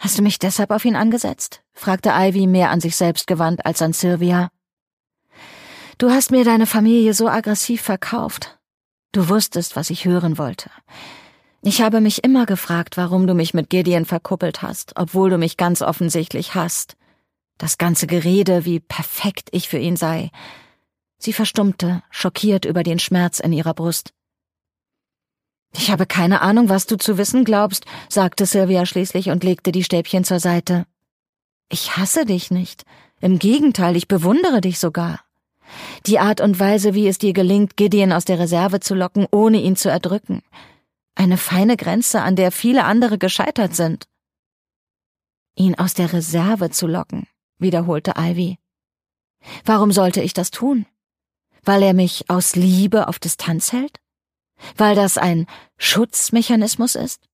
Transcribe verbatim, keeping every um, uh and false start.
»Hast du mich deshalb auf ihn angesetzt?« fragte Ivy mehr an sich selbst gewandt als an Sylvia. »Du hast mir deine Familie so aggressiv verkauft. Du wusstest, was ich hören wollte. Ich habe mich immer gefragt, warum du mich mit Gideon verkuppelt hast, obwohl du mich ganz offensichtlich hasst. Das ganze Gerede, wie perfekt ich für ihn sei.« Sie verstummte, schockiert über den Schmerz in ihrer Brust. »Ich habe keine Ahnung, was du zu wissen glaubst«, sagte Sylvia schließlich und legte die Stäbchen zur Seite. »Ich hasse dich nicht. Im Gegenteil, ich bewundere dich sogar. Die Art und Weise, wie es dir gelingt, Gideon aus der Reserve zu locken, ohne ihn zu erdrücken. Eine feine Grenze, an der viele andere gescheitert sind.« »Ihn aus der Reserve zu locken«, wiederholte Ivy. »Warum sollte ich das tun? Weil er mich aus Liebe auf Distanz hält? Weil das ein Schutzmechanismus ist?